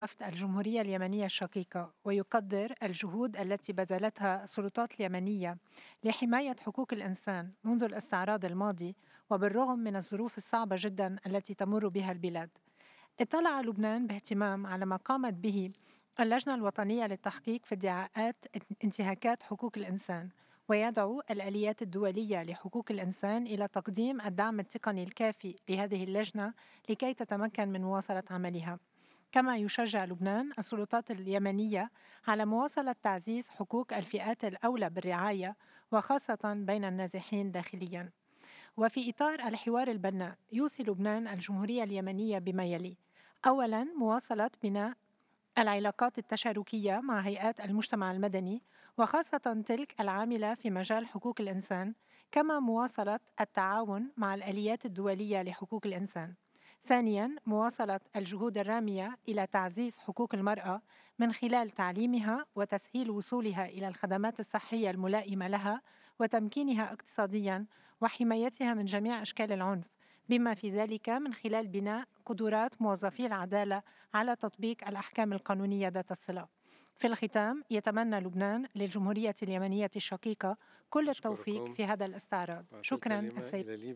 وفد الجمهورية اليمنية الشقيقة ويقدر الجهود التي بذلتها السلطات اليمنية لحماية حقوق الإنسان منذ الاستعراض الماضي وبالرغم من الظروف الصعبة جدا التي تمر بها البلاد. اطلع لبنان باهتمام على ما قامت به اللجنة الوطنية للتحقيق في ادعاءات انتهاكات حقوق الإنسان، ويدعو الآليات الدولية لحقوق الإنسان إلى تقديم الدعم التقني الكافي لهذه اللجنة لكي تتمكن من مواصلة عملها. كما يشجع لبنان السلطات اليمنية على مواصلة تعزيز حقوق الفئات الأولى بالرعاية وخاصة بين النازحين داخليا. وفي إطار الحوار البناء يوصي لبنان الجمهورية اليمنية بما يلي: أولاً، مواصلة بناء العلاقات التشاركية مع هيئات المجتمع المدني وخاصة تلك العاملة في مجال حقوق الإنسان، كما مواصلة التعاون مع الآليات الدولية لحقوق الإنسان. ثانياً، مواصلة الجهود الرامية إلى تعزيز حقوق المرأة من خلال تعليمها وتسهيل وصولها إلى الخدمات الصحية الملائمة لها وتمكينها اقتصادياً وحمايتها من جميع أشكال العنف، بما في ذلك من خلال بناء قدرات موظفي العدالة على تطبيق الأحكام القانونية ذات الصلة. في الختام، يتمنى لبنان للجمهورية اليمنية الشقيقة كل التوفيق أشكركم. في هذا الاستعراض. أعطي شكرا الكلمة السيد. إلى ليبيا.